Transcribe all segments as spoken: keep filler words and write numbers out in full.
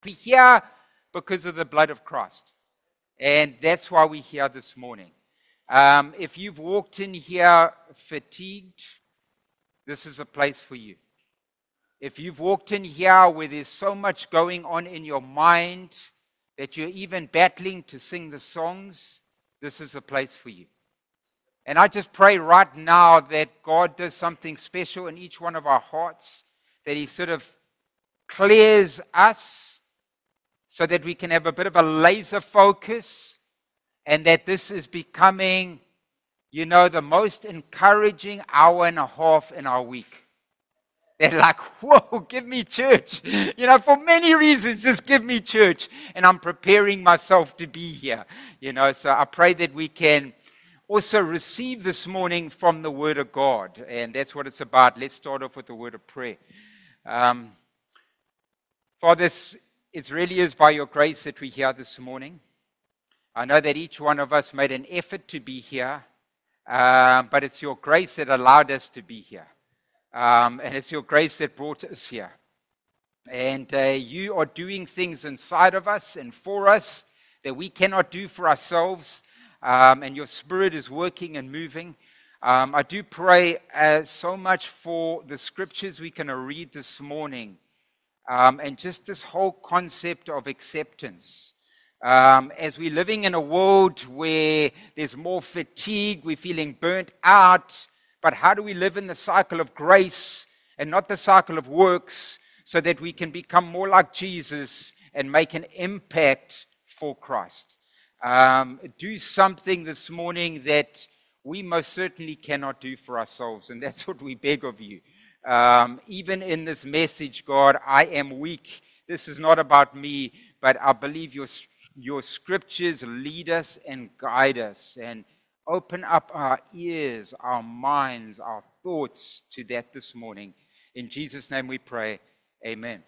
We're here because of the blood of Christ. And that's why we're here this morning. Um, if you've walked in here fatigued, this is a place for you. If you've walked in here where there's so much going on in your mind that you're even battling to sing the songs, this is a place for you. And I just pray right now that God does something special in each one of our hearts, that He sort of clears us so that we can have a bit of a laser focus, and that this is becoming, you know, the most encouraging hour and a half in our week. They're like, whoa, give me church. You know, for many reasons, just give me church. And I'm preparing myself to be here. You know, so I pray that we can also receive this morning from the Word of God. And that's what it's about. Let's start off with the word of prayer. Um, Father, it really is by your grace that we're here this morning. I know that each one of us made an effort to be here, uh, but it's your grace that allowed us to be here. Um, and it's your grace that brought us here. And uh, you are doing things inside of us and for us that we cannot do for ourselves. Um, and your Spirit is working and moving. Um, I do pray uh, so much for the scriptures we can read this morning. Um, and just this whole concept of acceptance. Um, as we're living in a world where there's more fatigue, we're feeling burnt out. But how do we live in the cycle of grace and not the cycle of works so that we can become more like Jesus and make an impact for Christ? Um, do something this morning that we most certainly cannot do for ourselves, and that's what we beg of you. Um, even in this message, God, I am weak. This is not about me, but I believe your, your scriptures lead us and guide us and open up our ears, our minds, our thoughts to that this morning. In Jesus' name we pray. Amen.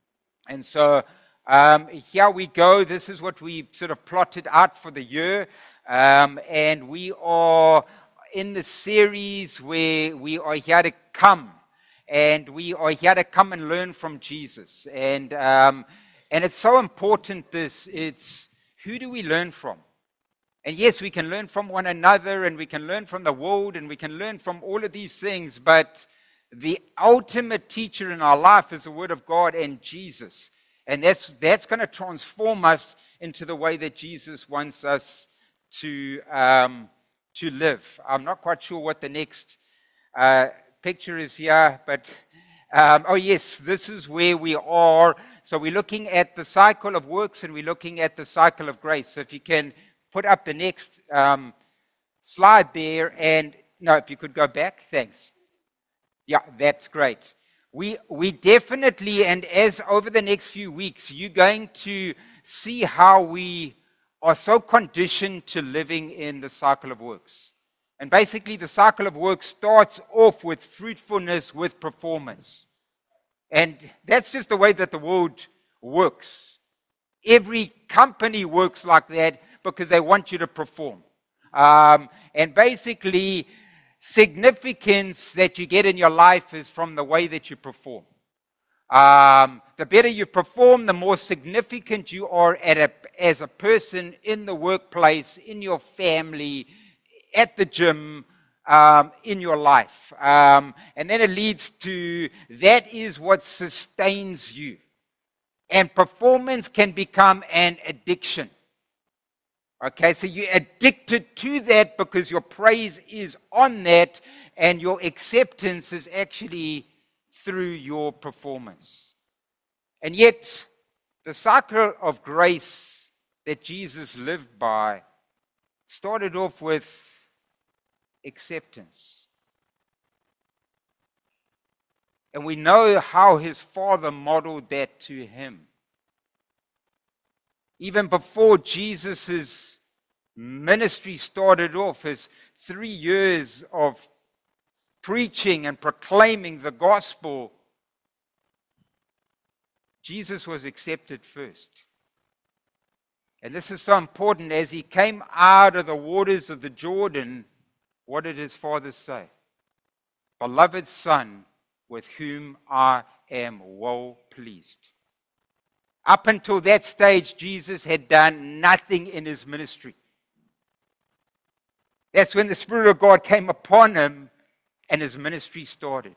And so um, here we go. This is what we sort of plotted out for the year. Um, and we are in the series where we are here to come. And we are here to come and learn from Jesus. And, um, and it's so important this. It's who do we learn from? And yes, we can learn from one another, and we can learn from the world, and we can learn from all of these things, but the ultimate teacher in our life is the Word of God and Jesus. And that's that's going to transform us into the way that Jesus wants us to, um, to live. I'm not quite sure what the next uh, picture is here, but um, oh yes, this is where we are. So we're looking at the cycle of works, and we're looking at the cycle of grace. So if you can put up the next um, slide there, and no, if you could go back, thanks. Yeah, that's great. We we definitely, and as over the next few weeks, you're going to see how we are so conditioned to living in the cycle of works. And basically, the cycle of works starts off with fruitfulness, with performance. And that's just the way that the world works. Every company works like that, because they want you to perform. Um, and basically, significance that you get in your life is from the way that you perform. Um, the better you perform, the more significant you are at a, as a person in the workplace, in your family, at the gym, um, in your life. Um, and then it leads to, that is what sustains you. And performance can become an addiction. Okay, so you're addicted to that because your praise is on that, and your acceptance is actually through your performance. And yet, the cycle of grace that Jesus lived by started off with acceptance. And we know how his Father modeled that to him. Even before Jesus' ministry started off, his three years of preaching and proclaiming the gospel, Jesus was accepted first. And this is so important. As he came out of the waters of the Jordan, what did his Father say? Beloved Son, with whom I am well pleased. Up until that stage, Jesus had done nothing in his ministry. That's when the Spirit of God came upon him and his ministry started.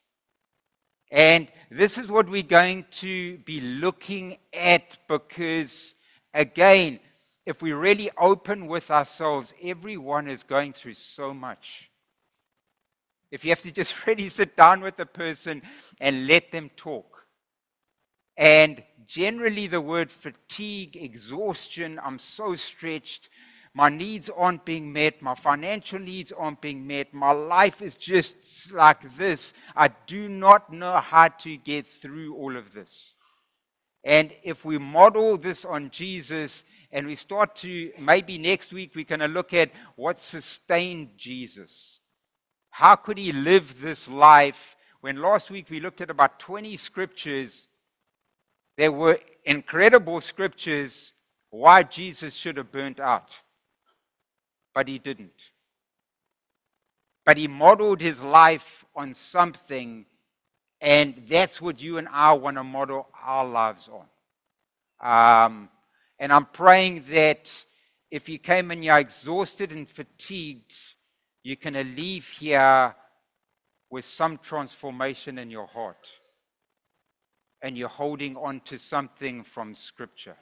And this is what we're going to be looking at because, again, if we really open with ourselves, everyone is going through so much. If you have to just really sit down with a person and let them talk. And generally the word fatigue, exhaustion, I'm so stretched, my needs aren't being met, my financial needs aren't being met, my life is just like this. I do not know how to get through all of this. And if we model this on Jesus and we start to, maybe next week we're going to look at what sustained Jesus. How could he live this life when last week we looked at about twenty scriptures? There were incredible scriptures why Jesus should have burnt out. But he didn't. But he modeled his life on something, and that's what you and I want to model our lives on. Um, and I'm praying that if you came and you're exhausted and fatigued, you can leave here with some transformation in your heart. And you're holding on to something from Scripture.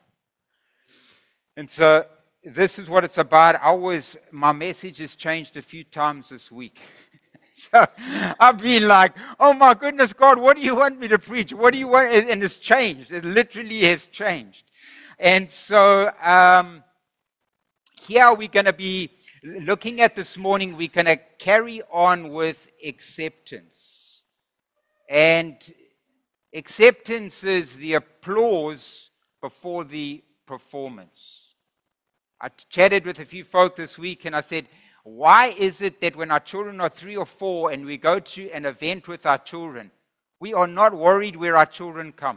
And so this is what it's about. I was, my message has changed a few times this week. So I've been like, oh my goodness, God, what do you want me to preach? What do you want? And it's changed. It literally has changed. And so um, here we're going to be looking at this morning, we're going to carry on with acceptance. And acceptance is the applause before the performance. I chatted with a few folk this week and I said, why is it that when our children are three or four and we go to an event with our children, we are not worried where our children come?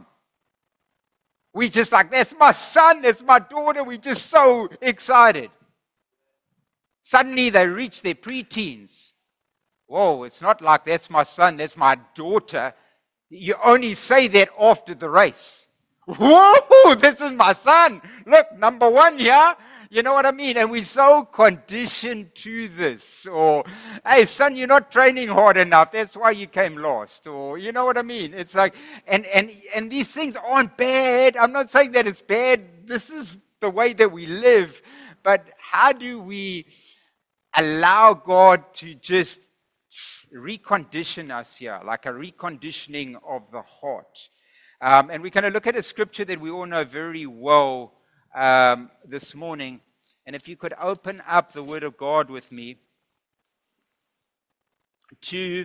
We just like, that's my son, that's my daughter, we're just so excited. Suddenly they reach their preteens. Whoa, it's not like that's my son, that's my daughter. You only say that after the race. Whoa, this is my son. Look, number one here. You know what I mean? And we're so conditioned to this. Or, hey, son, you're not training hard enough. That's why you came last. Or, you know what I mean? It's like, and, and, and these things aren't bad. I'm not saying that it's bad. This is the way that we live. But how do we allow God to just recondition us here, like a reconditioning of the heart? Um, and we're going to look at a scripture that we all know very well um, this morning. And if you could open up the Word of God with me to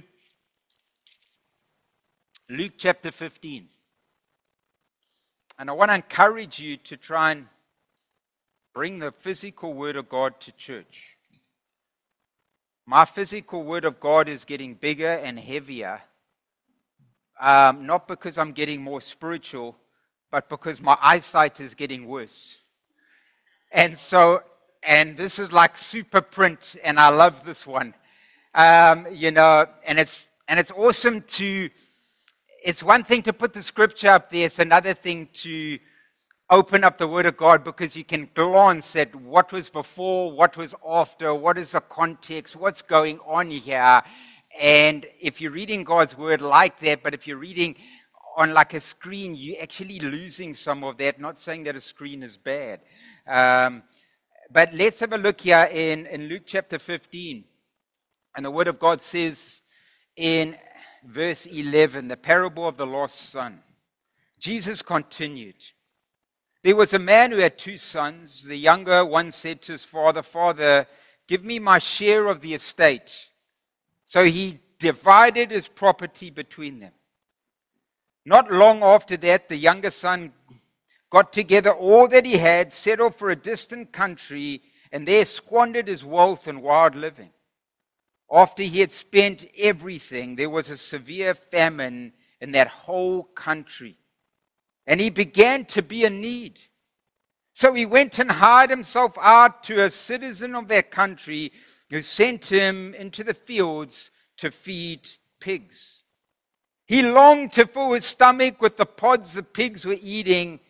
Luke chapter fifteen. And I want to encourage you to try and bring the physical Word of God to church. My physical Word of God is getting bigger and heavier. Um, not because I'm getting more spiritual, but because my eyesight is getting worse. And so, and this is like super print, and I love this one. Um, you know, and it's and it's awesome to, it's one thing to put the scripture up there, it's another thing to open up the Word of God because you can glance at what was before, what was after, what is the context, what's going on here. And if you're reading God's Word like that, but if you're reading on like a screen, you're actually losing some of that. Not saying that a screen is bad. Um, but let's have a look here in, in Luke chapter fifteen. And the Word of God says in verse eleven, the parable of the lost son. Jesus continued. There was a man who had two sons. The younger one said to his father, Father, give me my share of the estate. So he divided his property between them. Not long after that, the younger son got together all that he had, set off for a distant country, and there squandered his wealth in wild living. After he had spent everything, there was a severe famine in that whole country, and he began to be in need. So he went and hired himself out to a citizen of that country, who sent him into the fields to feed pigs. He longed to fill his stomach with the pods the pigs were eating,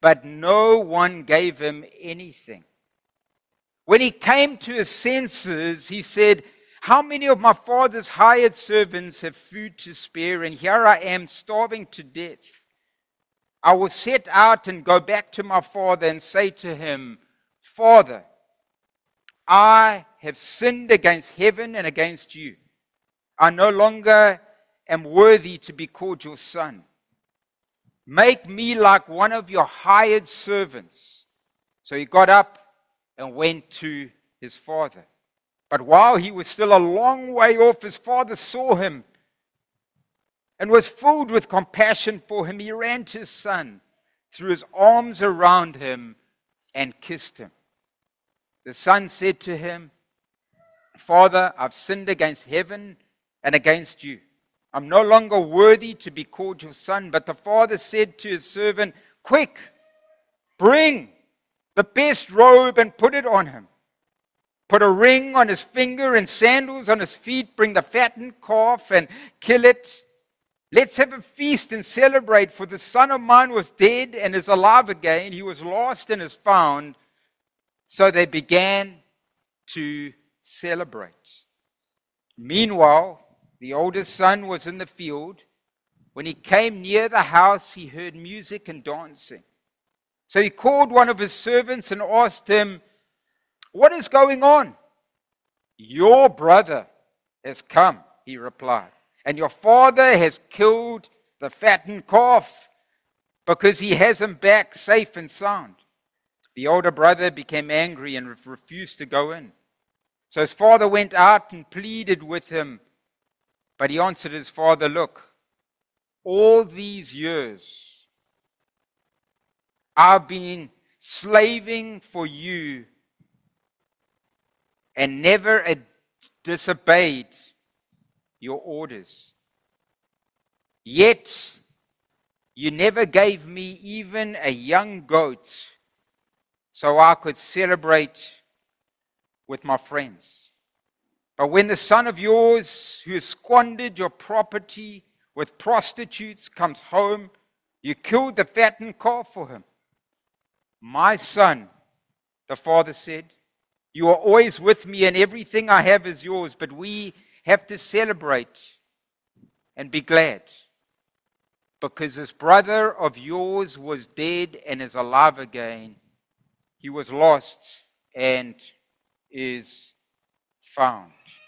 but no one gave him anything. When he came to his senses, he said, how many of my father's hired servants have food to spare, and here I am starving to death? I will set out and go back to my father and say to him, Father, I have sinned against heaven and against you. I no longer am worthy to be called your son. Make me like one of your hired servants. So he got up and went to his father. But while he was still a long way off, his father saw him and was filled with compassion for him. He ran to his son, threw his arms around him, and kissed him. The son said to him, Father, I've sinned against heaven and against you. I'm no longer worthy to be called your son. But the father said to his servant, quick, bring the best robe and put it on him. Put a ring on his finger and sandals on his feet. Bring the fattened calf and kill it. Let's have a feast and celebrate, for the son of mine was dead and is alive again. He was lost and is found. So they began to celebrate. Meanwhile, the oldest son was in the field. When he came near the house, he heard music and dancing. So he called one of his servants and asked him, what is going on? Your brother has come, he replied, and your father has killed the fattened calf because he has him back safe and sound. The older brother became angry and refused to go in. So his father went out and pleaded with him. But he answered his father, look, all these years I've been slaving for you and never ad- disobeyed your orders. Yet you never gave me even a young goat so I could celebrate with my friends. But when the son of yours who has squandered your property with prostitutes comes home, you killed the fattened calf for him. My son, the father said, you are always with me and everything I have is yours, but we have to celebrate and be glad because this brother of yours was dead and is alive again. He was lost and is found.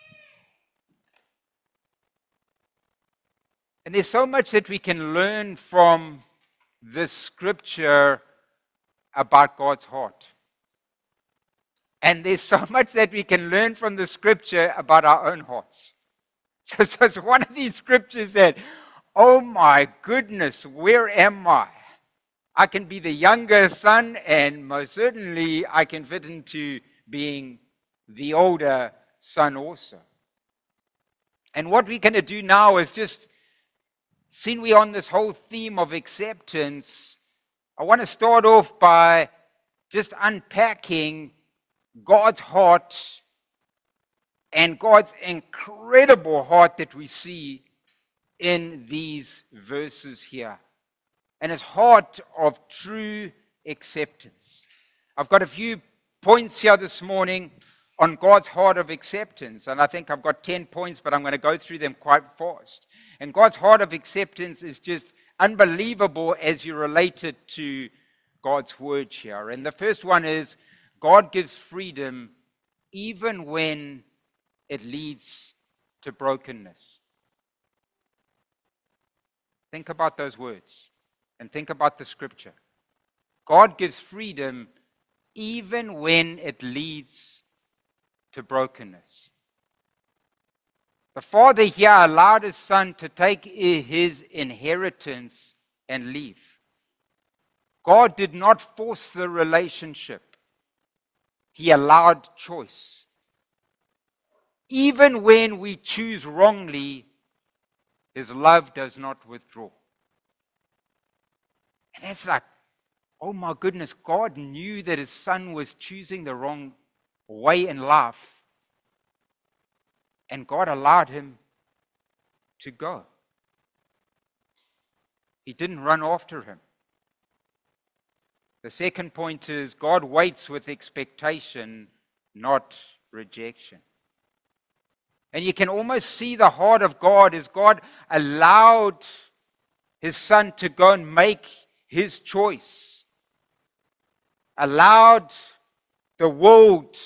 And there's so much that we can learn from this scripture about God's heart. And there's so much that we can learn from the scripture about our own hearts. So, so it's one of these scriptures that, oh my goodness, where am I? I can be the younger son, and most certainly I can fit into being the older son also. And what we're going to do now is just, since we're on this whole theme of acceptance, I want to start off by just unpacking God's heart and God's incredible heart that we see in these verses here. And his heart of true acceptance. I've got a few points here this morning on God's heart of acceptance. And I think I've got ten points, but I'm going to go through them quite fast. And God's heart of acceptance is just unbelievable as you relate it to God's word here. And the first one is God gives freedom even when it leads to brokenness. Think about those words and think about the scripture. God gives freedom even when it leads to brokenness. The father here allowed his son to take his inheritance and leave. God did not force the relationship. He allowed choice. Even when we choose wrongly, his love does not withdraw. And it's like, oh my goodness, God knew that his son was choosing the wrong way in life. And God allowed him to go. He didn't run after him. The second point is God waits with expectation, not rejection. And you can almost see the heart of God as God allowed his son to go and make his choice. Allowed the world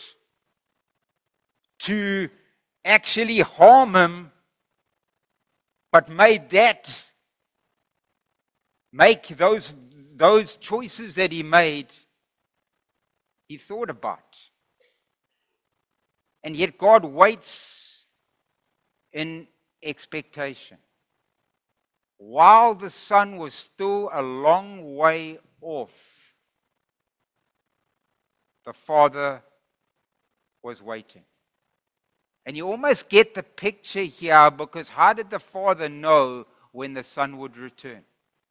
to actually harm him, but made that, make those, those choices that he made, he thought about. And yet God waits in expectation. While the son was still a long way off, the father was waiting. And you almost get the picture here, because how did the father know when the son would return?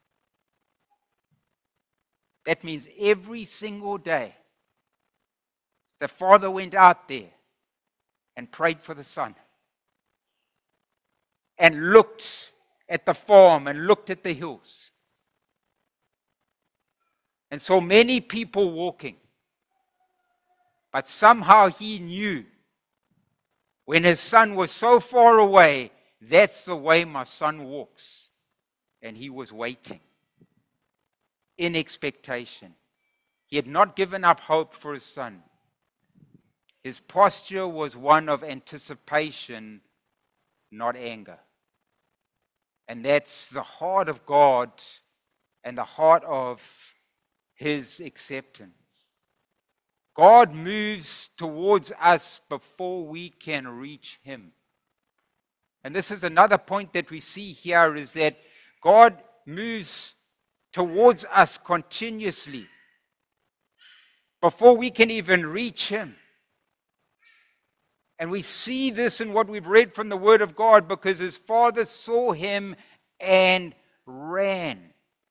That means every single day, the father went out there and prayed for the son. And looked at the farm and looked at the hills. And saw many people walking. But somehow he knew, when his son was so far away, that's the way my son walks. And he was waiting in expectation. He had not given up hope for his son. His posture was one of anticipation, not anger. And that's the heart of God and the heart of his acceptance. God moves towards us before we can reach him. And this is another point that we see here, is that God moves towards us continuously before we can even reach him. And we see this in what we've read from the Word of God, because his father saw him and ran.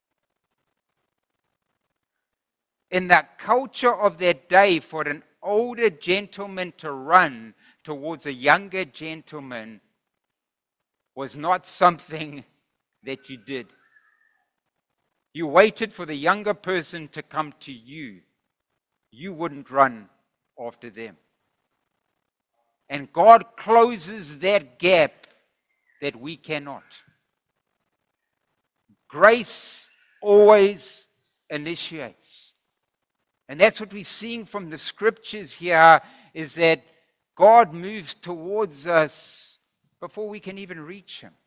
In the culture of that day, for an older gentleman to run towards a younger gentleman was not something that you did. You waited for the younger person to come to you. You wouldn't run after them. And God closes that gap that we cannot. Grace always initiates. And that's what we're seeing from the scriptures here, is that God moves towards us before we can even reach him.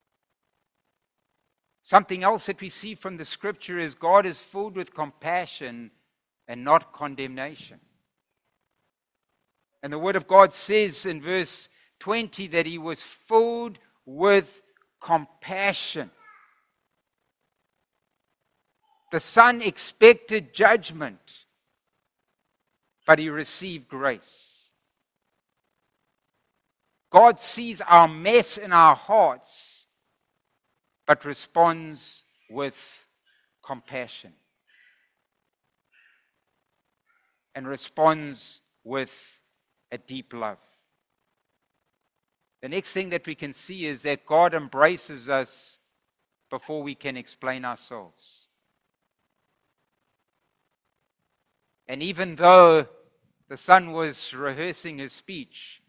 Something else that we see from the scripture is God is filled with compassion and not condemnation. And the Word of God says in verse twenty that he was filled with compassion. The son expected judgment, but he received grace. God sees our mess in our hearts, but responds with compassion. And responds with a deep love. The next thing that we can see is that God embraces us before we can explain ourselves. And even though the son was rehearsing his speech,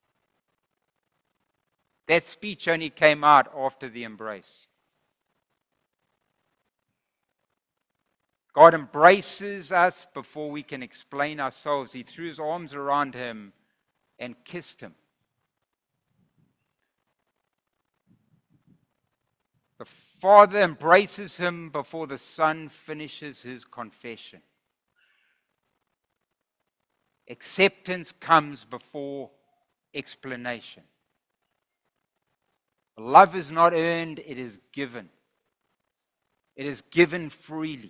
that speech only came out after the embrace. God embraces us before we can explain ourselves. He threw his arms around him and kissed him. The father embraces him before the son finishes his confession. Acceptance comes before explanation. Love is not earned, it is given. It is given freely.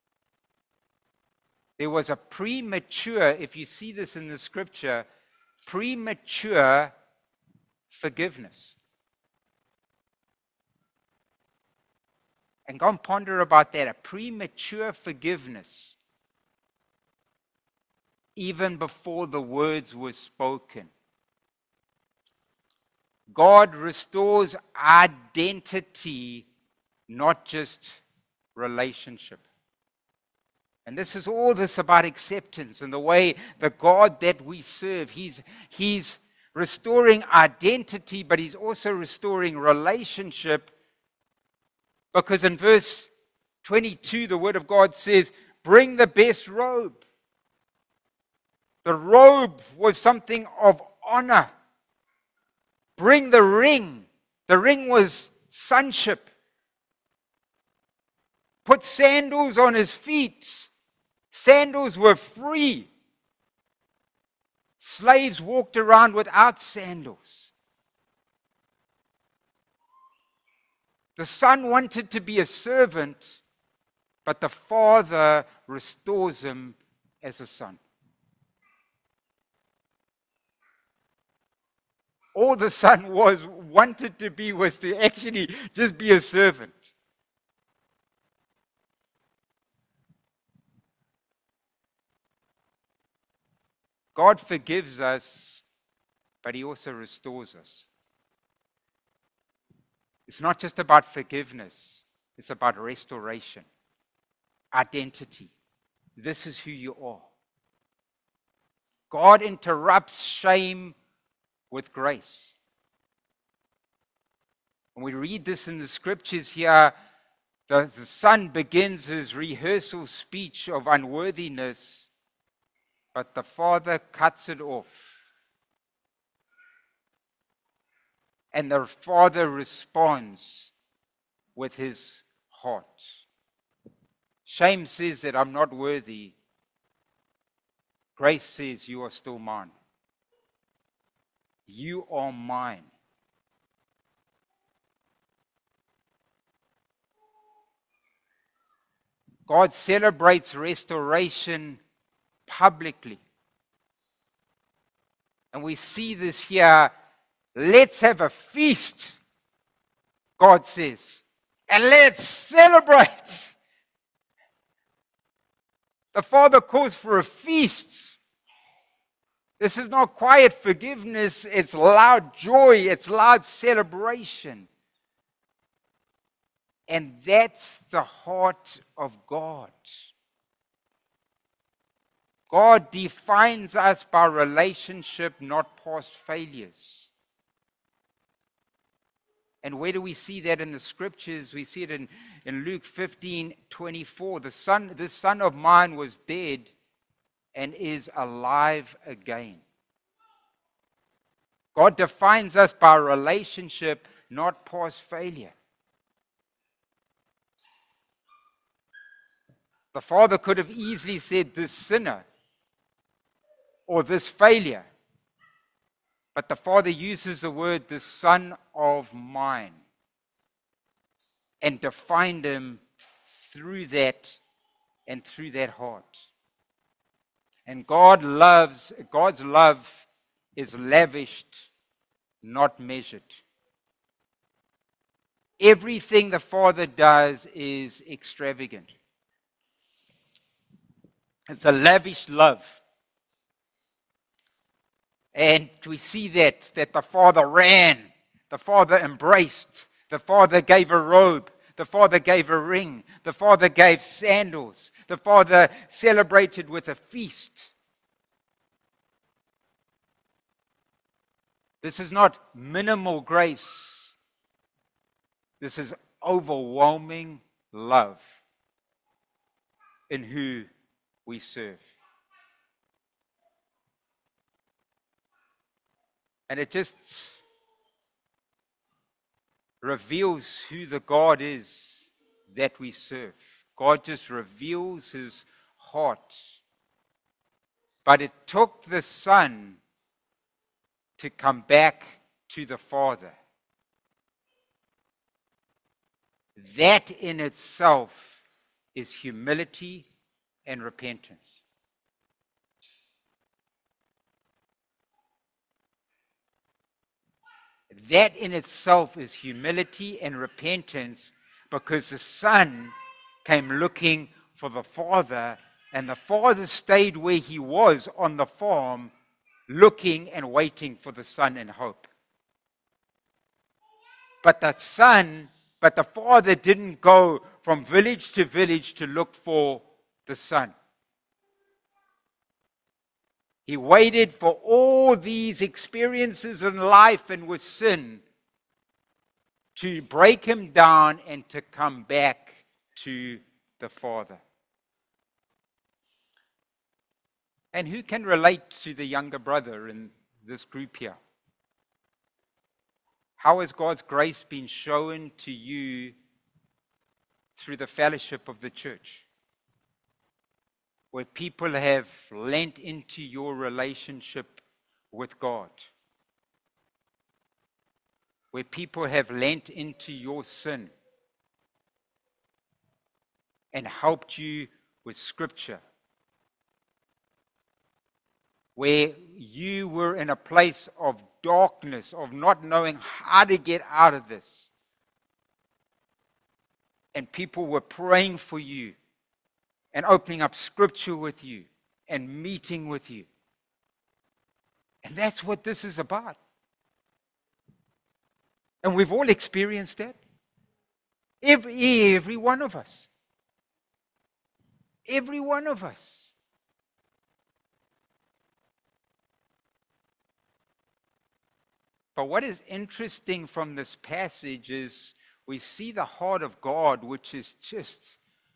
There was a premature, if you see this in the scripture, premature forgiveness. And go and ponder about that, a premature forgiveness, even before the words were spoken. God restores identity, not just relationship. And this is all this about acceptance and the way the God that we serve, He's, he's restoring identity, but He's also restoring relationship. Because in verse twenty-two, the Word of God says, bring the best robe. The robe was something of honor. Bring the ring. The ring was sonship. Put sandals on his feet. Sandals were free. Slaves walked around without sandals. The son wanted to be a servant, but the father restores him as a son. All the son was wanted to be was to actually just be a servant. God forgives us, but He also restores us. It's not just about forgiveness. It's about restoration, identity. This is who you are. God interrupts shame with grace. When we read this in the scriptures here, the, the son begins his rehearsal speech of unworthiness, but the father cuts it off. And the father responds with his heart. Shame says that I'm not worthy. Grace says you are still mine. You are mine. God celebrates restoration publicly. And we see this here. Let's have a feast, God says, and let's celebrate. The Father calls for a feast. This is not quiet forgiveness, it's loud joy, it's loud celebration. And that's the heart of God. God defines us by relationship, not past failures. And where do we see that in the scriptures? We see it in, in Luke fifteen twenty-four. The son, this son of mine was dead and is alive again. God defines us by relationship, not past failure. The Father could have easily said this sinner or this failure. But the Father uses the word, the son of mine, and defined him through that and through that heart. And God loves, God's love is lavished, not measured. Everything the Father does is extravagant. It's a lavish love. And we see that, that the Father ran, the Father embraced, the Father gave a robe, the Father gave a ring, the Father gave sandals, the Father celebrated with a feast. This is not minimal grace. This is overwhelming love in who we serve. And it just reveals who the God is that we serve. God just reveals His heart. But it took the Son to come back to the Father. That in itself is humility and repentance. That in itself is humility and repentance, because the Son came looking for the Father, and the Father stayed where He was on the farm, looking and waiting for the Son in hope. But the Son, but the Father didn't go from village to village to look for the Son. He waited for all these experiences in life and with sin to break him down and to come back to the Father. And who can relate to the younger brother in this group here? How has God's grace been shown to you through the fellowship of the church, where people have lent into your relationship with God, where people have lent into your sin and helped you with Scripture, where you were in a place of darkness, of not knowing how to get out of this, and people were praying for you and opening up Scripture with you and meeting with you. And that's what this is about. And we've all experienced that. Every, every one of us. Every one of us. But what is interesting from this passage is we see the heart of God, which is just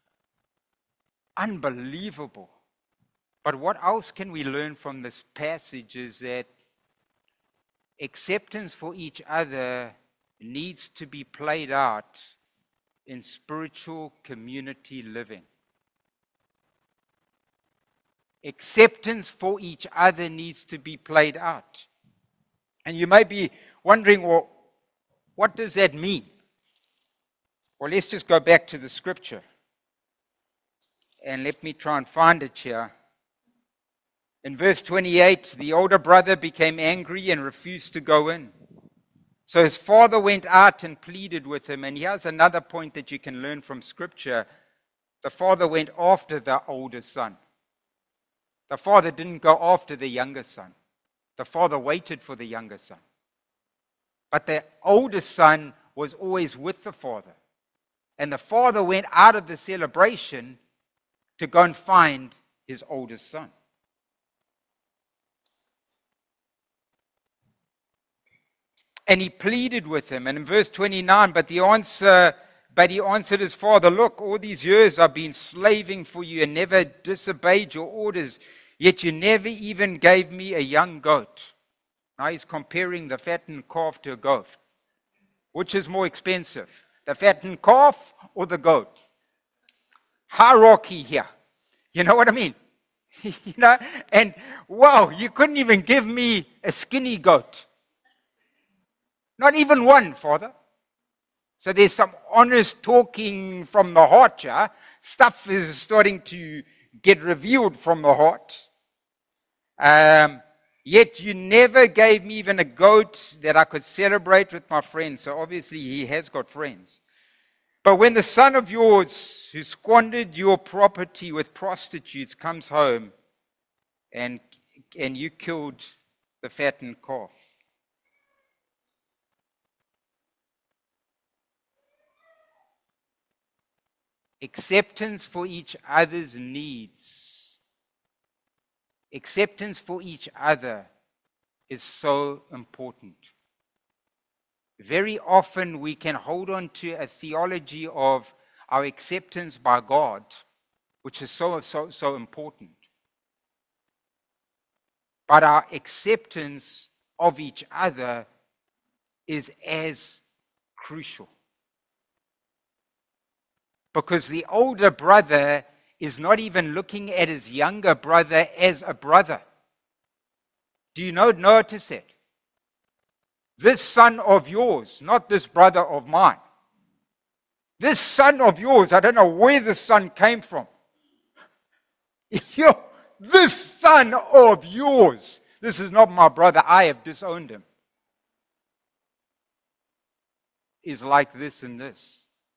unbelievable. But what else can we learn from this passage is that acceptance for each other needs to be played out in spiritual community living. Acceptance for each other needs to be played out. And you may be wondering, well, what does that mean? Well, let's just go back to the Scripture. And let me try and find it here. In verse twenty-eight, the older brother became angry and refused to go in. So his father went out and pleaded with him. And here's another point that you can learn from Scripture. The father went after the older son. The father didn't go after the younger son. The father waited for the younger son. But the older son was always with the father. And the father went out of the celebration to go and find his oldest son. And he pleaded with him. And in verse twenty-nine, but the answer, but he answered his father, look, all these years I've been slaving for you and never disobeyed your orders. Yet you never even gave me a young goat. Now he's comparing the fattened calf to a goat. Which is more expensive? The fattened calf or the goat? Hierarchy here. You know what I mean? you know, and wow, you couldn't even give me a skinny goat. Not even one, Father. So there's some honest talking from the heart here. Stuff is starting to get revealed from the heart. Um, yet you never gave me even a goat that I could celebrate with my friends. So obviously he has got friends. But when the son of yours who squandered your property with prostitutes comes home and, and you killed the fattened calf. Acceptance for each other's needs. Acceptance for each other is so important. Very often we can hold on to a theology of our acceptance by God, which is so, so, so important. But our acceptance of each other is as crucial. Because the older brother is not even looking at his younger brother as a brother. Do you know, notice it? This son of yours, not this brother of mine. This son of yours, I don't know where the son came from. Yo, this son of yours, this is not my brother, I have disowned him, is like this and this.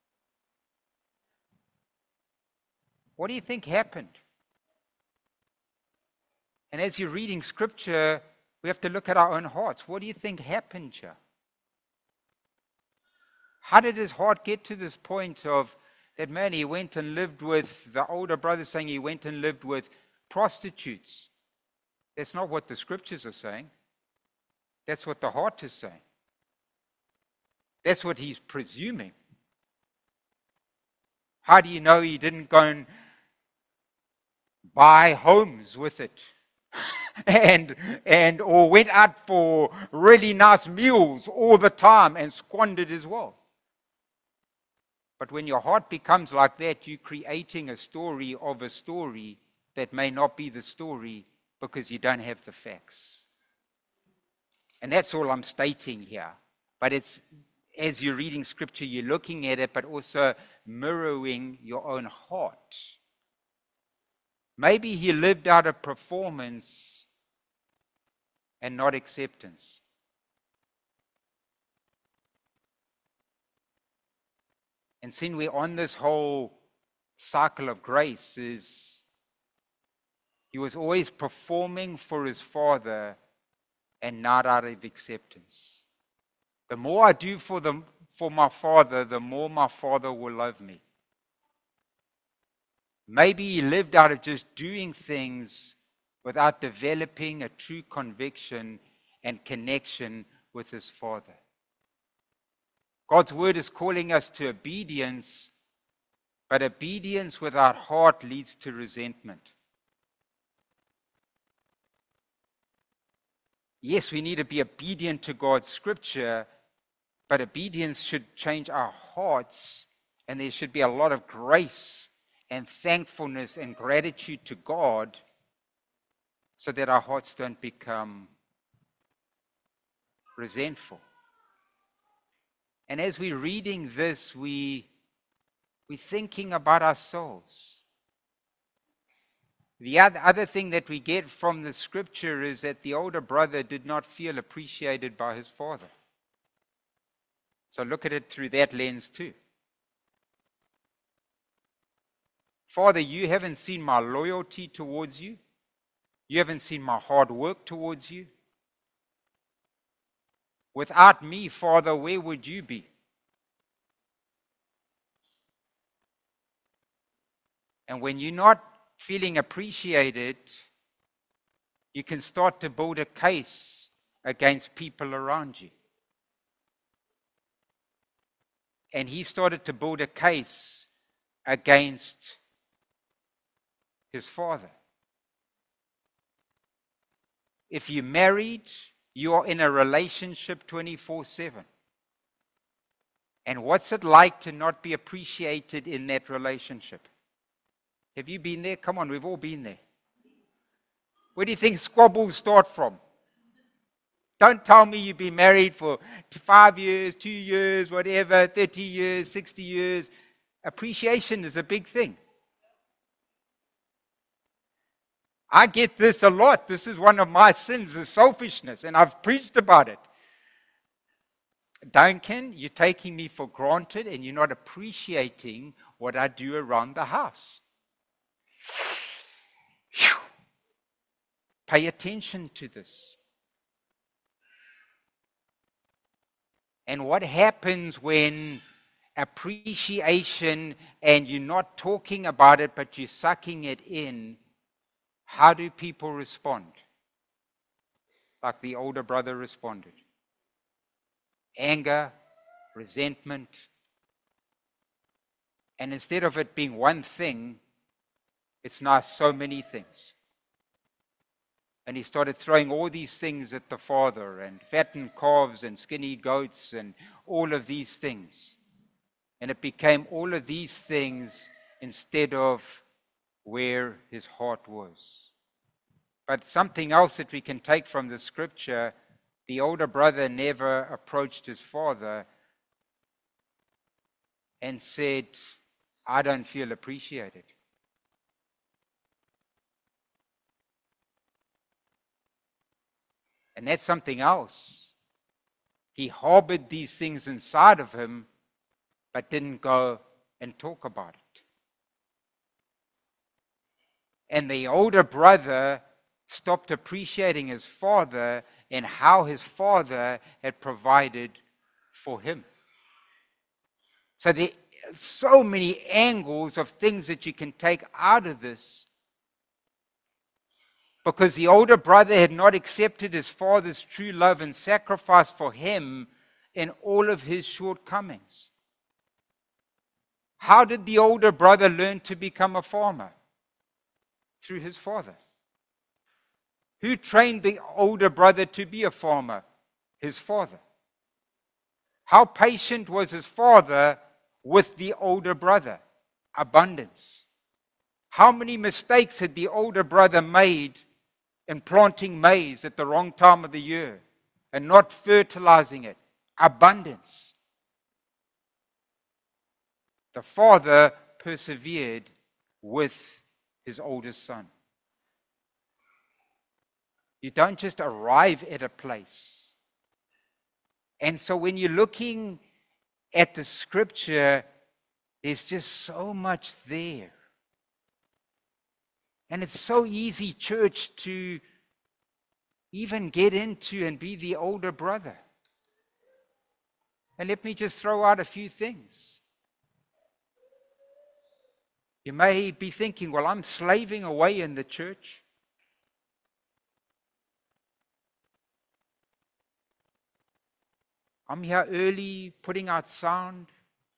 What do you think happened? And as you're reading Scripture, we have to look at our own hearts. What do you think happened here? How did his heart get to this point of that man, he went and lived with, the older brother saying he went and lived with prostitutes? That's not what the scriptures are saying. That's what the heart is saying. That's what he's presuming. How do you know he didn't go and buy homes with it? and and or went out for really nice meals all the time and squandered as well? But when your heart becomes like that, you're creating a story of a story that may not be the story because you don't have the facts. And that's all I'm stating here. But it's, as you're reading scripture, you're looking at it, but also mirroring your own heart. Maybe he lived out of performance and not acceptance. And since we're on this whole cycle of grace, is he was always performing for his Father and not out of acceptance. The more I do for, the, for my Father, the more my Father will love me. Maybe he lived out of just doing things without developing a true conviction and connection with his Father. God's word is calling us to obedience, but obedience without heart leads to resentment. Yes, we need to be obedient to God's scripture, but obedience should change our hearts, and there should be a lot of grace and thankfulness and gratitude to God so that our hearts don't become resentful. And as we're reading this, we, we're thinking about our souls. The other, other thing that we get from the scripture is that the older brother did not feel appreciated by his father. So look at it through that lens too. Father, you haven't seen my loyalty towards you. You haven't seen my hard work towards you. Without me, Father, where would you be? And when you're not feeling appreciated, you can start to build a case against people around you. And he started to build a case against his father. If you're married, you are in a relationship twenty-four seven. And what's it like to not be appreciated in that relationship? Have you been there? Come on, we've all been there. Where do you think squabbles start from? Don't tell me you've been married for five years, two years, whatever, thirty years, sixty years. Appreciation is a big thing. I get this a lot. This is one of my sins, is selfishness, and I've preached about it. Duncan, you're taking me for granted and you're not appreciating what I do around the house. Whew. Pay attention to this. And what happens when appreciation and you're not talking about it, but you're sucking it in? How do people respond? Like the older brother responded. Anger, resentment. And instead of it being one thing, it's now so many things. And he started throwing all these things at the father, and fattened calves and skinny goats and all of these things. And it became all of these things instead of where his heart was. But something else that we can take from the scripture, the older brother never approached his father and said, I don't feel appreciated. And that's something else. He harbored these things inside of him, but didn't go and talk about it. And the older brother stopped appreciating his father and how his father had provided for him. So there are so many angles of things that you can take out of this. because the older brother had not accepted his father's true love and sacrifice for him in all of his shortcomings. How did the older brother learn to become a farmer? Through his father. Who trained the older brother to be a farmer? His father. How patient was his father with the older brother? Abundance. How many mistakes had the older brother made in planting maize at the wrong time of the year and not fertilizing it? Abundance. The father persevered with his oldest son. You don't just arrive at a place. And so when you're looking at the scripture, there's just so much there. And it's so easy, church, to even get into and be the older brother. And let me just throw out a few things. You may be thinking, well, I'm slaving away in the church. I'm here early, putting out sound,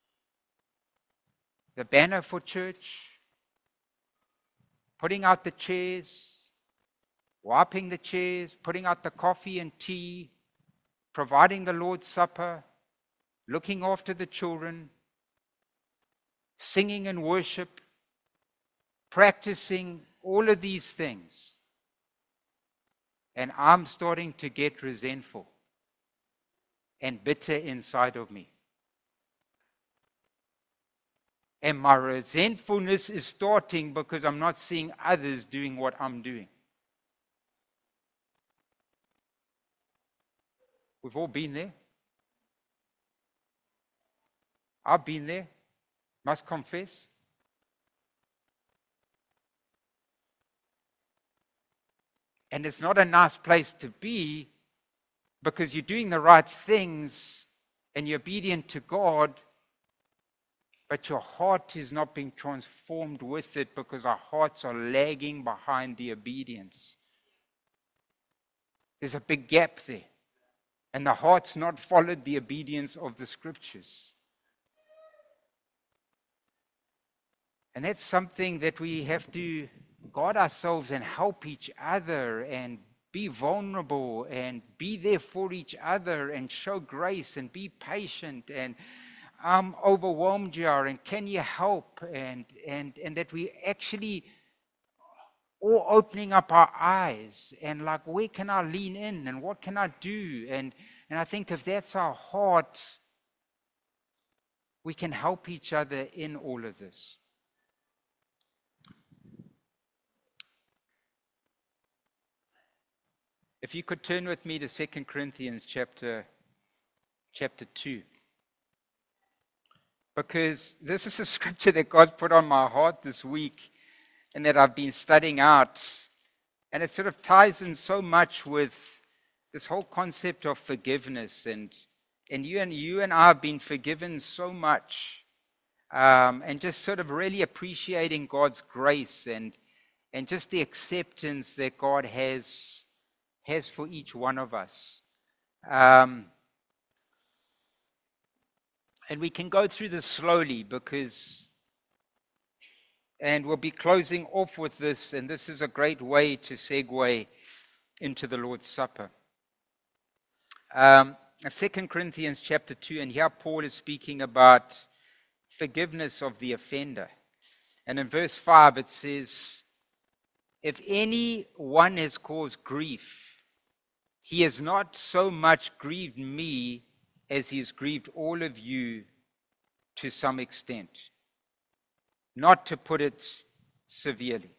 the banner for church, putting out the chairs, wiping the chairs, putting out the coffee and tea, providing the Lord's Supper, looking after the children, singing and worship, practicing all of these things. And I'm starting to get resentful and bitter inside of me. And my resentfulness is starting because I'm not seeing others doing what I'm doing. We've all been there. I've been there, must confess. And it's not a nice place to be, because you're doing the right things and you're obedient to God, but your heart is not being transformed with it because our hearts are lagging behind the obedience. There's a big gap there. And the heart's not followed the obedience of the scriptures. And that's something that we have to guard ourselves and help each other and be vulnerable and be there for each other and show grace and be patient and I'm overwhelmed here and can you help and and and that we actually all opening up our eyes and like where can I lean in and what can I do and and I think if that's our heart, we can help each other in all of this. If you could turn with me to Second Corinthians chapter, chapter two. Because this is a scripture that God's put on my heart this week and that I've been studying out. And it sort of ties in so much with this whole concept of forgiveness. And, and, you, and you and I have been forgiven so much. Um, and just sort of really appreciating God's grace and, and just the acceptance that God has has for each one of us. Um, and we can go through this slowly because, and we'll be closing off with this, and this is a great way to segue into the Lord's Supper. Um, Second Corinthians chapter two, and here Paul is speaking about forgiveness of the offender. And in verse five it says, if anyone has caused grief, he has not so much grieved me as he has grieved all of you to some extent. Not to put it severely.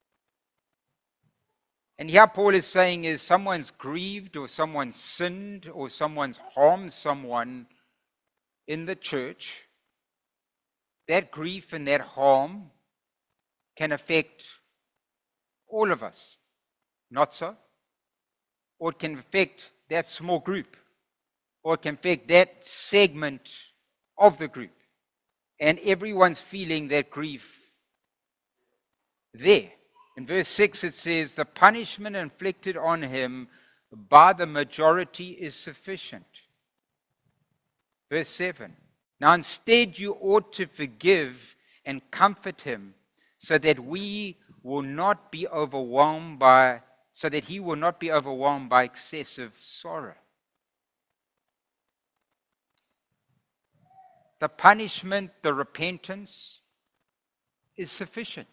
And here Paul is saying is someone's grieved or someone's sinned or someone's harmed someone in the church. That grief and that harm can affect all of us. Not so? Or it can affect that small group, or it can affect that segment of the group. And everyone's feeling that grief there. In verse six it says, the punishment inflicted on him by the majority is sufficient. Verse seven, now instead you ought to forgive and comfort him so that we will not be overwhelmed by, so that he will not be overwhelmed by excessive sorrow. The punishment, the repentance is sufficient.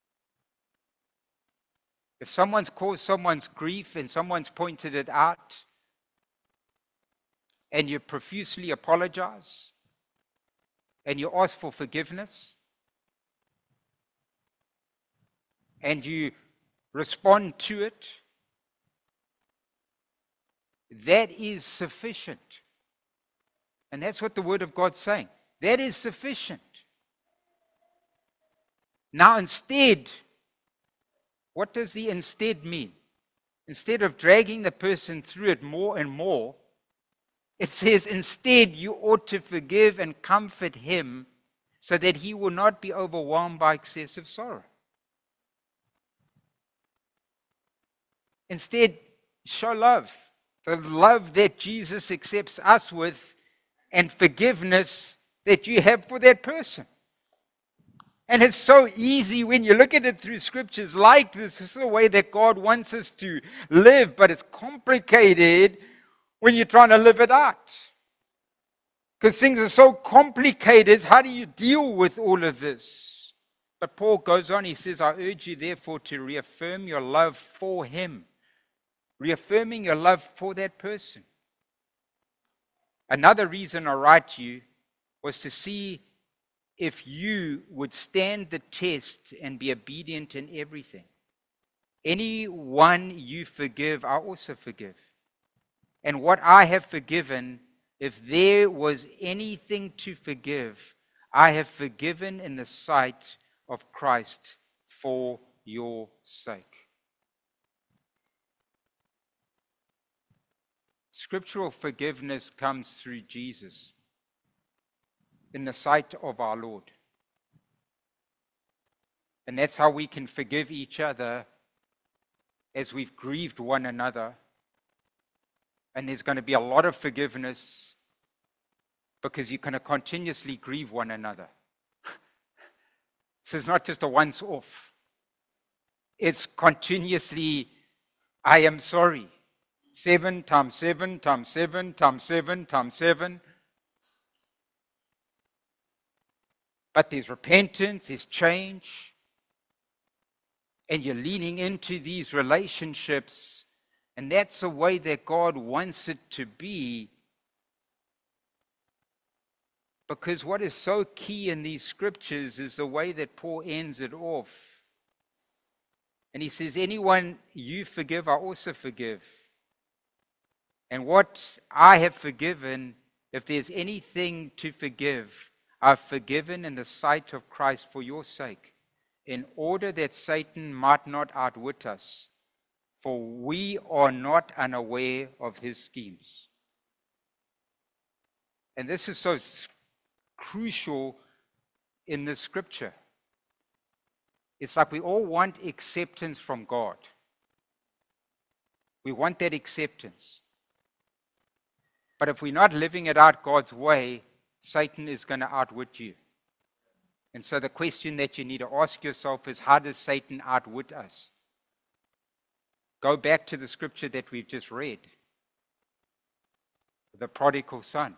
If someone's caused someone's grief and someone's pointed it out, and you profusely apologize, and you ask for forgiveness, and you respond to it, that is sufficient. And that's what the Word of God's saying. That is sufficient. Now instead, what does the instead mean? Instead of dragging the person through it more and more, it says instead you ought to forgive and comfort him so that he will not be overwhelmed by excessive sorrow. Instead, show love. The love that Jesus accepts us with and forgiveness that you have for that person. And it's so easy when you look at it through scriptures like this. This is the way that God wants us to live, but it's complicated when you're trying to live it out. Because things are so complicated, how do you deal with all of this? But Paul goes on, he says, I urge you therefore to reaffirm your love for him. Reaffirming your love for that person. Another reason I write you was to see if you would stand the test and be obedient in everything. Anyone you forgive, I also forgive. And what I have forgiven, if there was anything to forgive, I have forgiven in the sight of Christ for your sake. Scriptural forgiveness comes through Jesus in the sight of our Lord. And that's how we can forgive each other as we've grieved one another. And there's going to be a lot of forgiveness because you're going to continuously grieve one another. This is not just a once off. It's continuously, I am sorry. Seven times seven times seven times seven times seven. But there's repentance, there's change. And you're leaning into these relationships. And that's the way that God wants it to be. Because what is so key in these scriptures is the way that Paul ends it off. And he says, anyone you forgive, I also forgive. And what I have forgiven, if there's anything to forgive, I've forgiven in the sight of Christ for your sake, in order that Satan might not outwit us, for we are not unaware of his schemes. And this is so crucial in the scripture. It's like we all want acceptance from God. We want that acceptance. But if we're not living it out God's way, Satan is going to outwit you. And so the question that you need to ask yourself is, how does Satan outwit us? Go back to the scripture that we've just read. The prodigal son.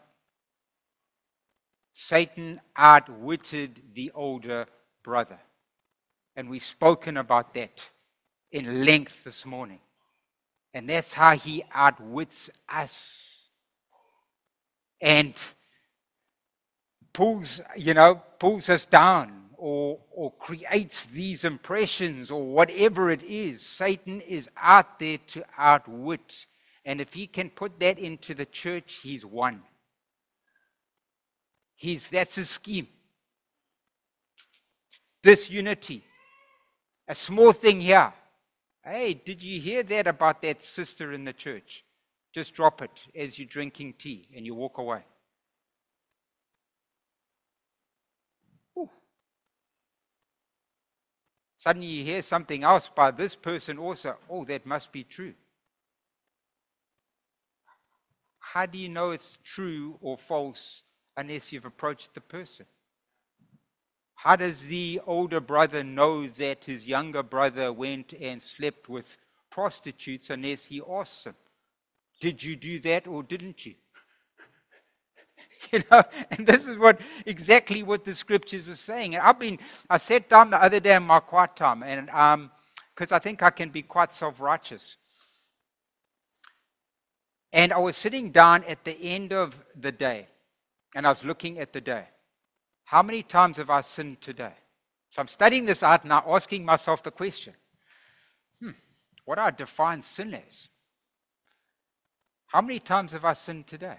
Satan outwitted the older brother. And we've spoken about that in length this morning. And that's how he outwits us. And pulls, you know, pulls us down or, or creates these impressions or whatever it is. Satan is out there to outwit. And if he can put that into the church, he's won. He's, that's his scheme. Disunity. A small thing here. Hey, did you hear that about that sister in the church? Just drop it as you're drinking tea and you walk away. Ooh. Suddenly you hear something else by this person also. Oh, that must be true. How do you know it's true or false unless you've approached the person? How does the older brother know that his younger brother went and slept with prostitutes unless he asks him, did you do that or didn't you? You know, and this is what exactly what the scriptures are saying. And I've been, I sat down the other day in my quiet time, and um, because I think I can be quite self-righteous. And I was sitting down at the end of the day, and I was looking at the day. How many times have I sinned today? So I'm studying this out now, asking myself the question, hmm, what do I define sin as? How many times have I sinned today?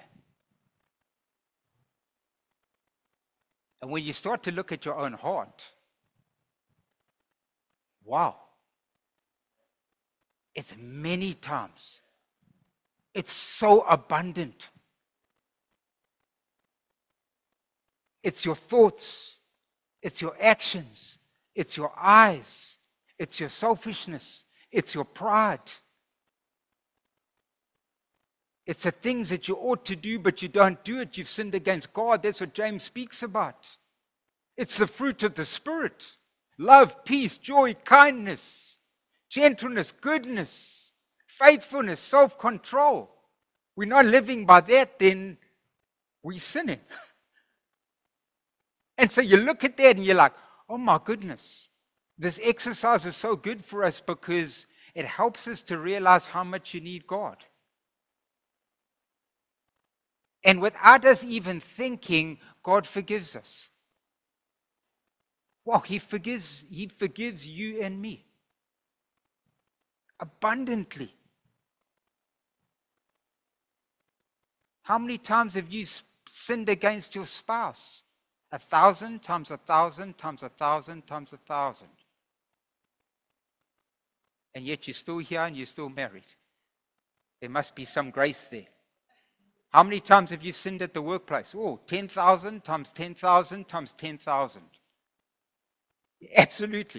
And when you start to look at your own heart, wow, it's many times. It's so abundant. It's your thoughts, it's your actions, it's your eyes, it's your selfishness, it's your pride. It's the things that you ought to do, but you don't do it. You've sinned against God. That's what James speaks about. It's the fruit of the Spirit. Love, peace, joy, kindness, gentleness, goodness, faithfulness, self-control. We're not living by that, then we're sinning. And so you look at that and you're like, oh my goodness, this exercise is so good for us because it helps us to realize how much you need God. And without us even thinking, God forgives us. Well, He forgives, He forgives you and me. Abundantly. How many times have you sinned against your spouse? A thousand times a thousand times a thousand times a thousand. And yet you're still here and you're still married. There must be some grace there. How many times have you sinned at the workplace? Oh, ten thousand times ten thousand times ten thousand. Absolutely.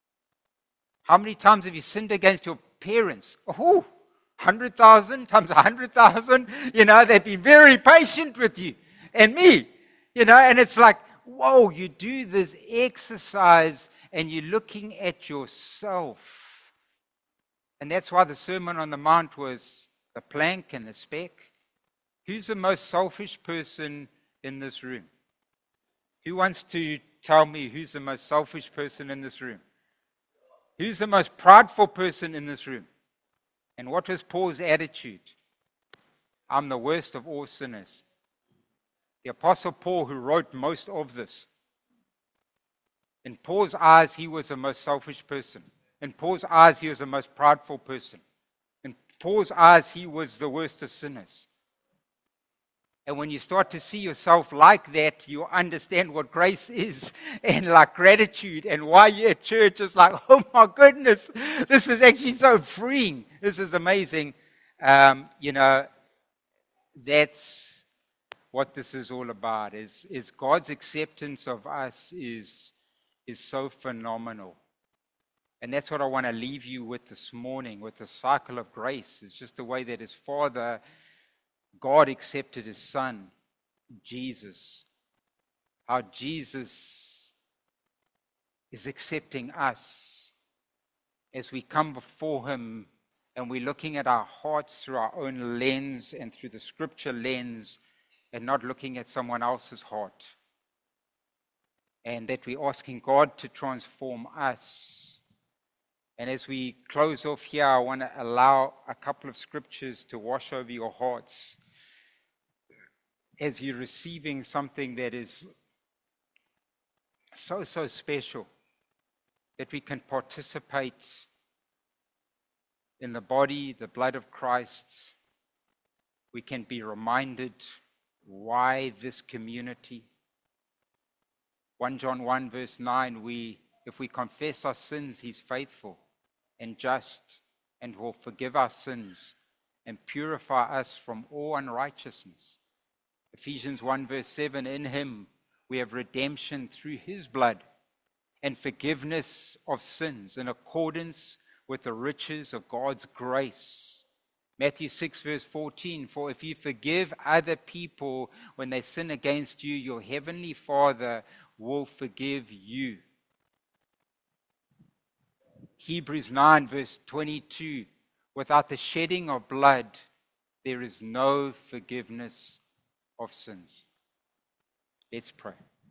How many times have you sinned against your parents? Oh, one hundred thousand times one hundred thousand. You know, they've been very patient with you and me. You know, and it's like, whoa, you do this exercise and you're looking at yourself. And that's why the Sermon on the Mount was the plank and the speck. Who's the most selfish person in this room? Who wants to tell me who's the most selfish person in this room? Who's the most prideful person in this room? And what was Paul's attitude? I'm the worst of all sinners. The Apostle Paul, who wrote most of this, in Paul's eyes, he was the most selfish person. In Paul's eyes, he was the most prideful person. In Paul's eyes, he was the worst of sinners. And when you start to see yourself like that, you understand what grace is and like gratitude and why you're at church. It's like, oh my goodness, this is actually so freeing. This is amazing. Um, you know, that's what this is all about, is, is God's acceptance of us is, is so phenomenal. And that's what I want to leave you with this morning, with the cycle of grace. It's just the way that His Father, God accepted His Son, Jesus. How Jesus is accepting us as we come before Him and we're looking at our hearts through our own lens and through the scripture lens and not looking at someone else's heart. And that we're asking God to transform us. And as we close off here, I want to allow a couple of scriptures to wash over your hearts as you're receiving something that is so, so special, that we can participate in the body, the blood of Christ. We can be reminded why this community. First John one verse nine, we, if we confess our sins, He's faithful and just and will forgive our sins and purify us from all unrighteousness. Ephesians one verse seven, in Him we have redemption through His blood, and forgiveness of sins in accordance with the riches of God's grace. Matthew six verse fourteen, for if you forgive other people when they sin against you, your heavenly Father will forgive you. Hebrews nine verse twenty-two, without the shedding of blood, there is no forgiveness of sins. Let's pray.